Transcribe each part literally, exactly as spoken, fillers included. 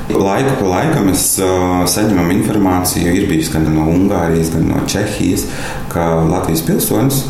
Laiku pa laikam mēs uh, saņemam informāciju, ir bijis gan no Ungārijas, gan no Čehijas, ka Latvijas pilsonis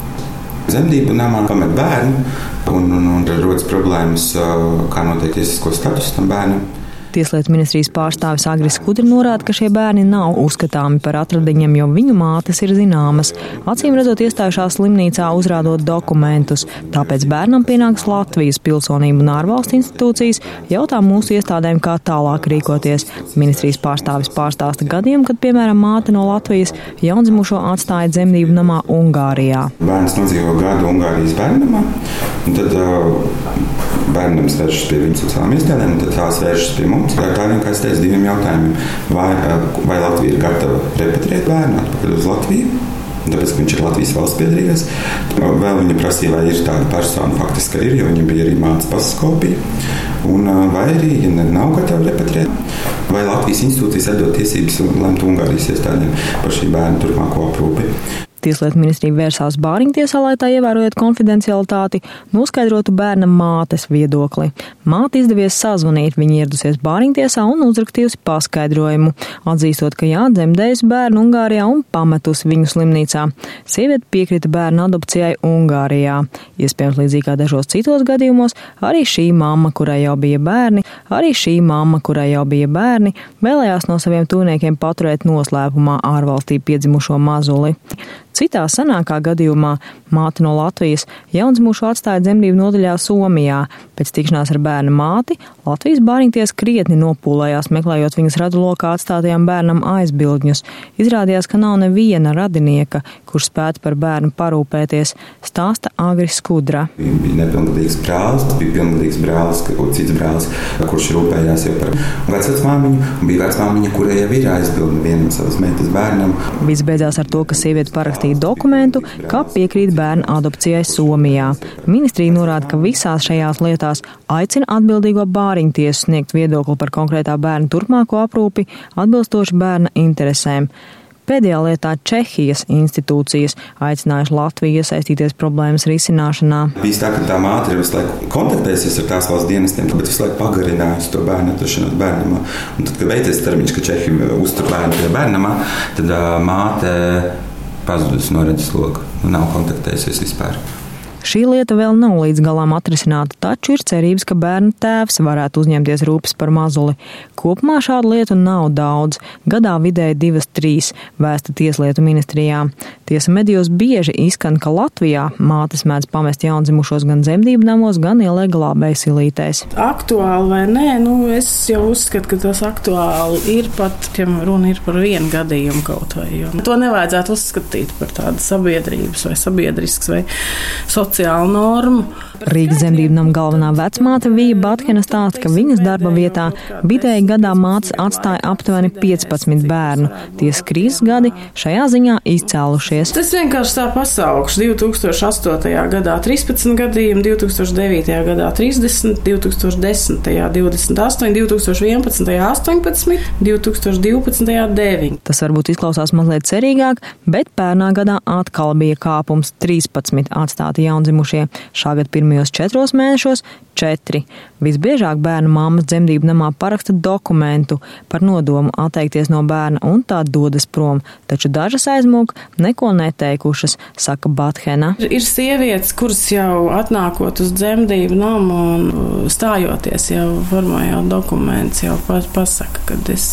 zemdību namā pamet bērnu un, un, un rodas problēmas, uh, kā notiek tiesisko statusu tam bērnam. Tieslietu ministrijas pārstāvis Agris Skudra norāda, ka šie bērni nav uzskatāmi par atradiņiem, jo viņu mātes ir zināmas. Acīm redzot, iestājušās slimnīcā uzrādot dokumentus. Tāpēc bērnam pienāks Latvijas pilsonība un ārvalstu institūcijas jautā mūsu iestādēm, kā tālāk rīkoties. Ministrijas pārstāvis pārstāsta gadiem, kad, piemēram, māte no Latvijas jaundzimušo atstāja dzemdību namā Ungārijā. Bērns nodzīvo gadu Ungārijas bērnamā, un tad uh, bērnam vēršas pie viņas sociālām iestādēm, un tad tās vēršas pie mums. Tā ir vienkārši teiks diviem jautājumiem. Vai, vai Latvija ir gatava repatriēt bērnu atpakaļ uz Latviju, tāpēc, ka viņš ir Latvijas valsts piederīgais. Vēl viņa prasīja, vai ir tāda persona, faktiski ir, jo viņa bija arī mātes pasas kopija. Un vai arī, ja nav gatava repatriēt, vai Latvijas institūcijas atdod tiesības lemt Ungārijas iestādēm par šī bērna turpmāko aprūpi. Tieslietu ministrija vērsās Bāriņtiesā, lai tā ievērojot konfidencialitāti, noskaidrotu bērna mātes viedokli. Māte izdevies sazvanīt, viņa ieradusies Bāriņtiesā un uzrakstījusi paskaidrojumu, atzīstot, ka jā, dzemdējusi bērnu Ungārijā un pametusi viņu slimnīcā. Sieviete piekrita bērnu adopcijai Ungārijā. Iespējams, līdzīgi kā dažos citos gadījumos, arī šī mamma, kurai jau bija bērni, arī šī mamma, kurai jau bija bērni, vēlējās no saviem tuvniekiem paturēt noslēpumā ārvalstī piedzimušo mazuli. Citā senākā gadījumā māte no Latvijas jaundzimušu atstāja dzemdību nodaļā Somijā. Pēc tikšanās ar bērna māti Latvijas Bāriņtiesa krietni nopūlējās, meklējot viņas radulokā atstātajām bērnam aizbildņus. Izrādījās, ka nav neviena radinieka, kurš spētu par bērnu parūpēties, stāsta Agris Skudra. Bija nepilngadīgs brālis, tas bija pilngadīgs brālis, cits brālis, kurš rūpējās jau par vecvecmāmiņu, un bija vecmāmiņa, kurai jau ir aizbildni vienam savas meitas bērnam. Viss beidzās ar to, ka sieviete parakstīja dokumentu, kā piekrīt bērnu adopcijai Somijā. Ministrija norāda, ka visās šajās lietās aicina atbildīgo Bāriņtiesu sniegt viedokli par konkrētā bērna turpmāko aprūpi atbilstoši bērna interesēm. Pēdējā lietā Čehijas institūcijas aicinājuši Latviju iesaistīties problēmas risināšanā. Bija tā, ka tā māte ir visu laiku kontaktējusies ar tās valsts dienestiem, bet visu laiku pagarinājusi to bērnu atrašanos bērnamā. Un tad, kad beidzies termiņš, ka Čehi uztur bērnu pie bērnamā, tad uh, māte pazudusi no redzesloka un nav kontaktējusies vispār. Šī lieta vēl nav līdz galam atrisināta, taču ir cerības, ka bērna tēvs varētu uzņemties rūpes par mazuli. Kopumā šādu lietu nav daudz, gadā vidēji divas, trīs, vēsta Tieslietu ministrijā. Tiesa medijos bieži izskan, ka Latvijā mātes mēdz pamest jaundzimušos gan dzemdību namos, gan ielē glābēju silītēs. Aktuāli vai nē, nu es jau uzskatu, ka tas aktuāli ir pat, ja runa ir par vienu gadījumu kaut vai. Jo to nevajadzētu uzskatīt par tādu sabiedrības vai sabiedrisks vai sociālu normu. Rīgas dzemdību nama galvenā vecmāte Vija Batkena stāsta, ka viņas darba vietā vidēji gadā mātes atstāja aptuveni piecpadsmit bērnu. Tiesa krīzes gadi šajā ziņā izcēlušies. Tas vienkārši tā pasaukšu. divi tūkstoši astotajā gadā trīspadsmit gadījumi, divi tūkstoši devītajā gadā trīsdesmit, divi tūkstoši desmitajā divdesmit astoņi, divi tūkstoši vienpadsmitajā astoņpadsmit, divi tūkstoši divpadsmitajā deviņi. Tas varbūt izklausās mazliet cerīgāk, bet pērnā gadā atkal bija kāpums trīspadsmit atstāti jaundzimušie. Šā gada pirmajos četros mēnešos četri. Visbiežāk bērnu mammas dzemdību namā paraksta dokumentu par nodomu atteikties no bērna un tā dodas prom, taču dažas aizmūk neko neteikušas, saka Bathena. Ir, ir sievietes, kuras jau atnākot uz dzemdību namu un stājoties jau formējot dokumentus, jau pasaka, kad es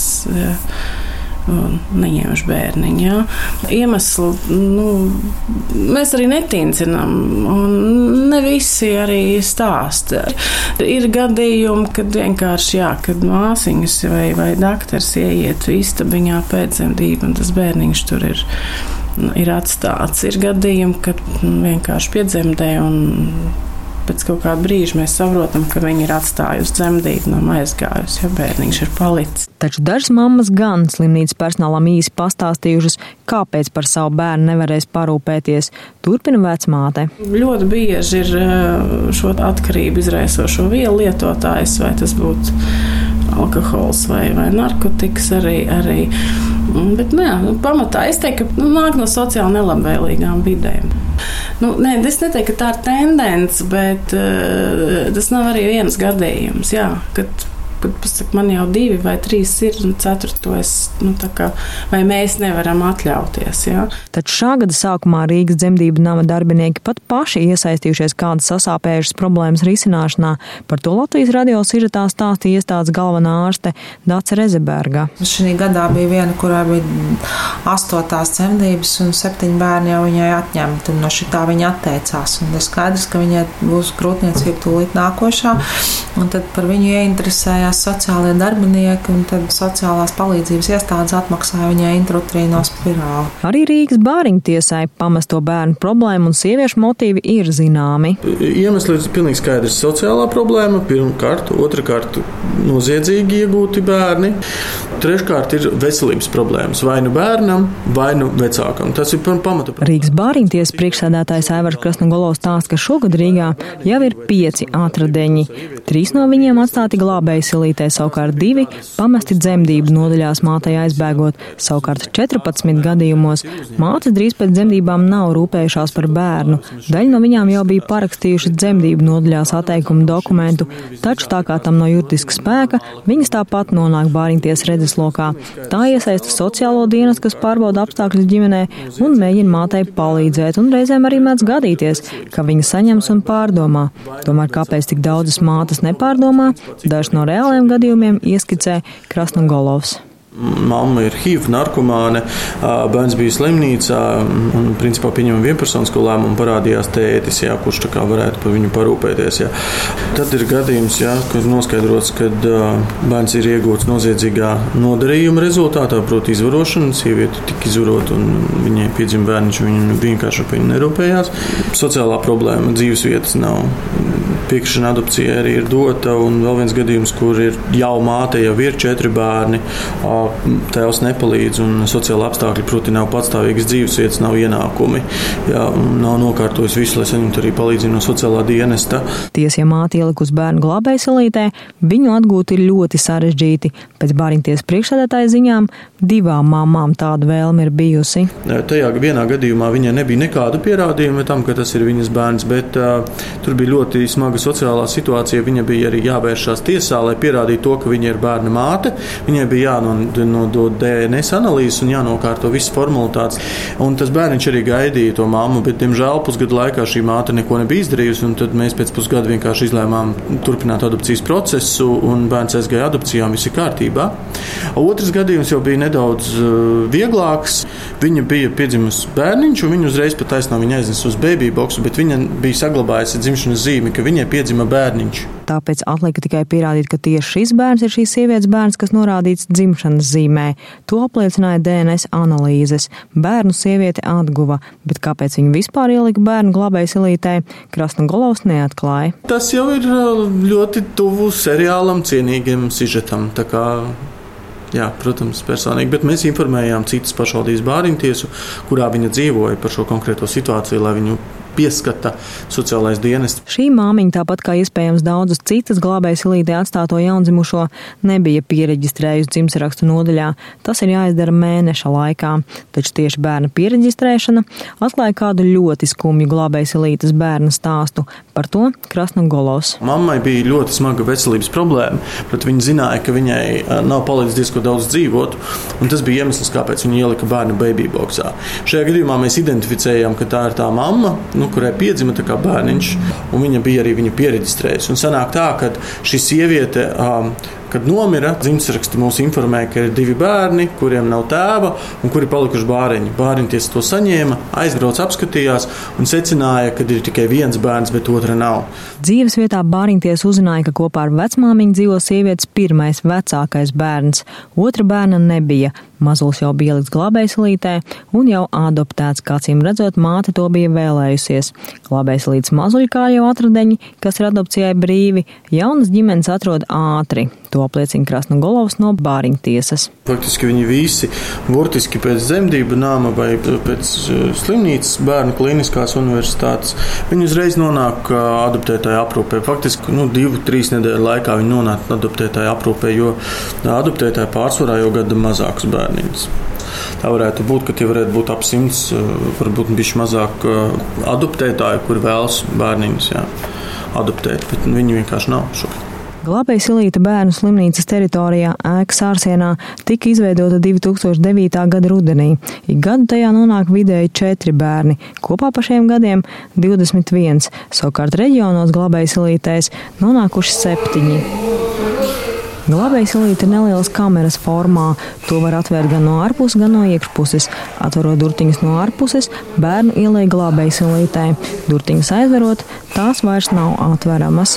neņemšu bērniņu. Jā. Iemesli, nu, mēs arī netincinām, un ne visi arī stāsta. Ir gadījumi, kad vienkārši, jā, kad māsiņas vai, vai daktars ieiet istabiņā pēc dzemdību, un tas bērniņš tur ir, ir atstāts. Ir gadījumi, kad vienkārši piedzemdē un pēc kaut kāda brīža mēs saprotam, ka viņi ir atstājusi dzemdību un aizgājusi, ja bērniņš ir palicis. Taču dažas mammas gan slimnīcas personālam īsi pastāstījušas, kāpēc par savu bērnu nevarēs parūpēties. Turpina vecmāte. Ļoti bieži ir šo atkarību izraisošo vielu lietotājs, vai tas būtu alkohols vai, vai narkotikas arī. arī. Bet nē, nu, pamatā es teiktu, ka nu, nāk no sociāli nelabvēlīgām vidēm. Nu, nē, es neteiktu, ka tā ir tendence, bet uh, tas nav arī viens gadījums, jā, kad kad pasaka, man jau divi vai trīs ir, un ceturto es, nu, tā kā, vai mēs nevaram atļauties, jā. Taču šā gada sākumā Rīgas dzemdību nama darbinieki pat paši iesaistījušies kādas sasāpējušas problēmas risināšanā. Par to Latvijas radio sižetā stāstīja iestādes galvenā ārste Dace Rezeberga. Šī gadā bija viena, kurā bija astotās dzemdības un septiņi bērni jau viņai atņemti, un no šitā viņa atteicās. Un ir skaidrs, ka viņai būs grūtniecība tūlīt nākošā, un tad par viņu ieinteresējās sociālie darbinieki, un tad sociālās palīdzības iestādes atmaksāja viņai intrauterīno spirāli. Arī Rīgas bāriņtiesai pamesto bērnu problēmu un sieviešu motīvi ir zināmi. Iemesli ir pilnīgi skaidrs. Sociālā problēma, pirmkārt, otrkārt, noziedzīgi iegūti bērni, treškārt ir veselības problēmas, vai nu bērnam, vai nu vecākam. Tas ir pamata. Rīgas bāriņtiesas priekšsēdētājs Aivars Krasnogolovs stāsta, ka šogad Rīgā jau ir pieci atradeņi. Trīs no viņiem atstāti glābēju silītē, savukārt divi pamesti dzemdību nodaļās mātei aizbēgot. Savukārt četrpadsmit gadījumos mātes drīz pēc dzemdībām nav rūpējušās par bērnu. Daļa no viņām jau bija parakstījušas dzemdību nodaļās atteikumu dokumentu, taču tā kā tam no juridiska spēka, viņas tāpat nonāk bāriņtiesas redzeslokā. Tā iesaista sociālo dienestu, kas pārbauda apstākļus ģimenē un mēģina mātei palīdzēt, un reizēm arī mēdz gadīties, ka viņa saņems un pārdomā. Tomēr kāpēc tik daudzas mātes nepārdomā, dažs no reāliem gadījumiem ieskicē Krasnogolovs. Mamma ir H I V narkomāne, bērns bija slimnīcā un principā pieņem vienpersonisko lēmumu, parādījās tētis, jā, kurš tā kā varētu par viņu parūpēties. Jā. Tad ir gadījums, jā, kad noskaidrots, kad bērns ir iegūts noziedzīgā nodarījuma rezultātā, proti izvarošana, sieviete tika izvarota un viņai piedzima bērniņš, viņa vienkārši par viņu nerūpējās. Sociālā problēma, dzīves vietas nav. Piekrišana adopcijai arī ir dota, un vēl viens gadījums, kur ir jau māte, jau ir četri bērni, tēvs nepalīdz, un sociāla apstākļi, proti nav patstāvīgas dzīves vietas, nav ienākumi, jā, nav nokārtojis visu, lai saņemtu arī palīdzību no sociālā dienesta. Tiesa, ja māte ielikus bērnu glābēju silītē, viņu atgūt ir ļoti sarežģīti. Pēc bāriņtiesas priekšsēdētāja ziņām divām mamām tāda vēlme ir bijusi. Tajā vienā gadījumā viņai nebija nekādu pierādījumu tam, ka tas ir viņas bērns, bet uh, tur bija ļoti smaga sociālā situācija. Viņa bija arī jāvēršās tiesā, lai pierādītu to, ka viņa ir bērna māte. Viņai bija jānodod D N S analīzes un jānokārto visas formalitātes. Un tas bērniņš arī gaidīja to mammu, bet, diemžēl, pusgadu laikā šī māte neko nebija izdarījusi, un tad mēs pēc pusgada vienkārši izlēmām turpināt adopcijas procesu, un bērns aizgāja adopcijā, un viss ir kārtībā. Otrs gadījums jau bija nedaudz vieglāks. Viņa bija piedzimusi bērniņš, un viņa uzreiz pat taisnā viņa aiznes uz baby boxu, bet viņa bija saglabājusi dzimšanas zīmi, ka viņai piedzima bērniņš. Tāpēc atlika tikai pierādīt, ka tieši šis bērns ir šīs sievietes bērns, kas norādīts dzimšanas zīmē. To apliecināja D N S analīzes. Bērnu sieviete atguva, bet kāpēc viņa vispār ielika bērnu glābēju silītē, Krasnogolovs neatklāja. Tas jau ir ļoti tuvu seriālam cienīgiem sižetam, tā kā, jā, protams, personīgi, bet mēs informējām citas pašvaldības bāriņtiesu, kurā viņa dzīvoja par šo konkrēto situāciju, lai viņu pieskata sociālais dienests. Šī māmiņa, tāpat kā iespējams daudzas citas glābēju silītē atstāto jaundzimušo, nebija piereģistrējusi dzimtsrakstu nodaļā. Tas ir jāizdara mēneša laikā. Taču tieši bērna piereģistrēšana atklāja kādu ļoti skumju glābēju silītes bērna stāstu. Par to Krasnogolovs. Mammai bija ļoti smaga veselības problēma, bet viņa zināja, ka viņai nav palīdzis diezko daudz dzīvot, un tas bija iemesls, kāpēc viņa ielika bērnu baby boxā. Šajā gadījumā mēs identificējām, ka tā ir tā mamma, nu, kurai piedzima tā kā bērniņš, un viņa bija arī viņu piereģistrējusi. Un sanāk tā, ka šī sieviete, um, kad nomira, dzimtsraksti mūs informēja, ka ir divi bērni, kuriem nav tēva un kuri palikuši bāriņi. Bāriņtiesa to saņēma, aizbrauc, apskatījās un secināja, ka ir tikai viens bērns, bet otra nav. Dzīves vietā bāriņtiesa uzzināja, ka kopā ar vecmāmiņu dzīvo sievietes pirmais vecākais bērns. Otra bērna nebija. Mazulis jau bija ielikts glābējsilītē un jau adoptēts, kā cīm redzot, māte to bija vēlējusies. Glābējsilītes mazuļi, kā jau atradeņi, kas ir adopcijai brīvi, jaunas ģimenes atrod ātri. To apliecina Krasnogolovs no bāriņtiesas. Faktiski viņi visi burtiski pēc dzemdību nama vai pēc slimnīcas bērnu klīniskās universitātes, viņi uzreiz nonāk adoptētāja aprūpē. Faktiski nu, divu, trīs nedēļu laikā viņi nonāk adoptētāja aprūpē, jo adoptētāja pārsvarā jau gada mazākus bērniņus. Tā varētu būt, ka tie varētu būt ap simts, varbūt bišķi mazāk adoptētāji, kur vēlas bērniņus jā, adoptēt, bet viņi vienkārši nav šobrīd. Glābēja Silīta bērnu slimnīcas teritorijā ēkas ārsienā tika izveidota divi tūkstoši devītā gada rudenī. Ik gadu tajā nonāk vidēji četri bērni, kopā pa šiem gadiem divdesmit viens, savukārt reģionos Glābēja Silītēs nonākuši septiņi. Glābēja Silīte ir nelielas kameras formā. To var atvērt gan no ārpuses, gan no iekšpuses. Atverot durtiņas no ārpuses, bērnu ieliek Glābēja Silītē. Durtiņas aizverot, tās vairs nav atveramas.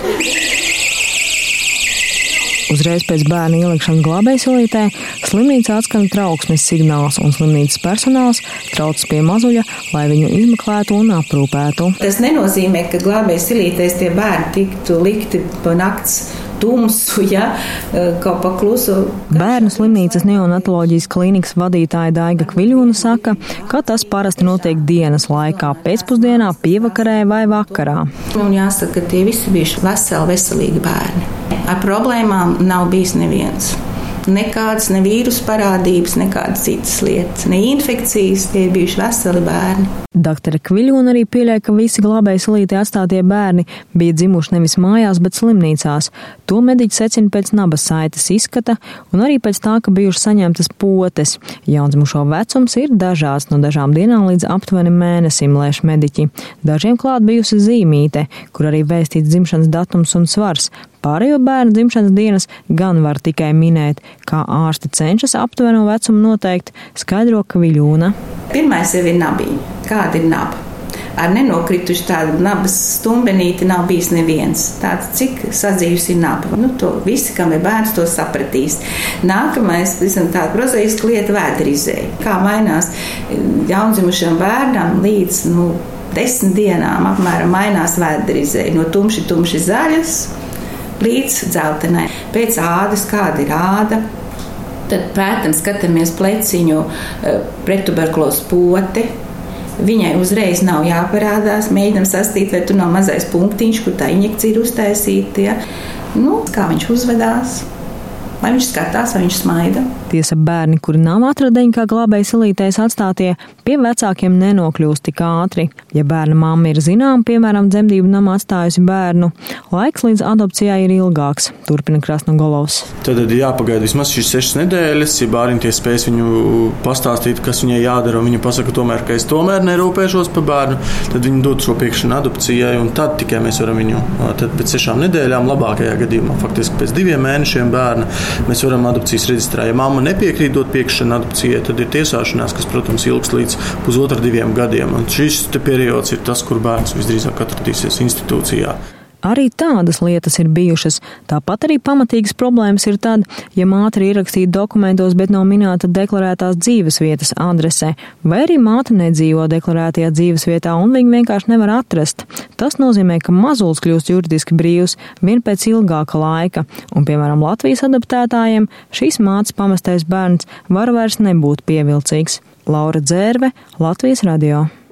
Uzreiz pēc bērna ielikšanas Glābēja Silītē slimnīcā atskan trauksmes signāls, un slimnīcas personāls trauc pie mazuļa, lai viņu izmeklētu un aprūpētu. Tas nenozīmē, ka Glābēja Silītēs tie bērni tiktu likti pa nakts tumsu, ja, kaut pa klusu. Bērnu slimnīcas neonatoloģijas klīnikas vadītāja Daiga Kviļona saka, ka tas parasti notiek dienas laikā, pēcpusdienā, pievakarē vai vakarā. Un jāsaka, ka tie visi bijuši veseli, veselīgi bērni. Ar problēmām nav bijis neviens. Nekādas ne vīrusu parādības, nekādas citas lietas, ne infekcijas, tie ir bijuši veseli bērni. Daktore Kviļona arī pieļauj, ka visi Glābēja Silītē atstātie bērni bija dzimuši nevis mājās, bet slimnīcās. To mediķi secina pēc nabas saites izskata un arī pēc tā, ka bijušas saņemtas potes. Jaundzimušo vecums ir dažāds, no dažām dienām līdz aptuveni mēnesim, lēš mediķi. Dažiem klāt bijusi zīmīte, kur arī vēstīts dzimšanas datums un svars. Pārējo bērnu dzimšanas dienas gan var tikai minēt, kā ārsti cenšas aptuveno vecumu noteikt, skaidro Kviļona. Pirmais jau ir nabība. Kāda ir naba? Ar nenokrituši tādu nabas stumbenīti nav bijis neviens. Tāds, cik sadzījusi ir naba. Nu, to visi, kam ir bērns, to sapratīs. Nākamais, visam tāda prozaiska lieta, vēderizēja. Kā mainās jaundzimušam bērnam līdz, nu, desmit dienām apmēram mainās vēderizēja. No tumši, tumši zaļas līdz dzeltenai. Pēc ādas, kāda ir āda, tad pētam, skatāmies pleciņu prettuberkulozu pote. Viņai uzreiz nav jāparādās, mēģinam sastīt, vai tur nav mazais punktiņš, kur tā injekcija ir uztaisīta. Ja? Nu, kā viņš uzvedās, vai viņš skatās, vai viņš smaida. Tiesa, bērni, kuri nav atradeņi, kā Glābēja Silītēs atstātie, pie vecākiem nenokļūst tik ātri. Ja bērna mamma ir zinām, piemēram, dzemdību namā atstājusi bērnu, laiks līdz adopcijai ir ilgāks, turpina Krasnogolovs. Tad ir jāpagaida vismaz šīs sešas nedēļas, ja bērnties spēs viņu pastāstīt, kas viņai jādara, un viņa pasaka tomēr, ka es tomēr nerūpēšos par bērnu, tad viņi dod šo piekrišanu adopcijai, un tad tikai mēs varam viņu, tad pēc sešām nedēļām, labākajā gadījumā, faktiski pēc diviem mēnešiem bērna, mēs varam adopcijas reģistrā. Ja mamma nepiekrīt dot piekrišanu adopcijai, tad ir tiesāšanās, kas, protams, ilgs līdz pusotra diviem gadiem. Un šis periods ir tas, kur bērns visdrīzāk atradīsies institūcijā. Arī tādas lietas ir bijušas. Tāpat arī pamatīgas problēmas ir tad, ja māte ir ierakstīta dokumentos, bet nav minēta deklarētās dzīvesvietas adrese, vai arī māte nedzīvo deklarētajā dzīvesvietā un viņu vienkārši nevar atrast. Tas nozīmē, ka mazulis kļūst juridiski brīvs vien pēc ilgāka laika, un, piemēram, Latvijas adoptētājiem šīs mātes pamestais bērns var vairs nebūt pievilcīgs. Laura Dzērve, Latvijas radio.